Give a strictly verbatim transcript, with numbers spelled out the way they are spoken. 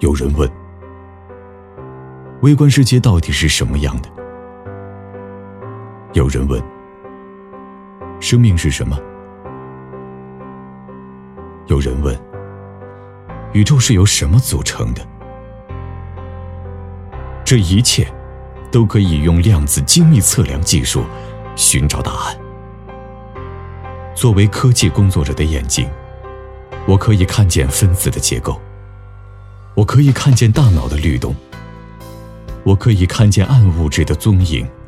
有人问，微观世界到底是什么样的？有人问，生命是什么？有人问，宇宙是由什么组成的？这一切都可以用量子精密测量技术寻找答案。作为科技工作者的眼睛，我可以看见分子的结构，我可以看见大脑的律动，我可以看见暗物质的踪影，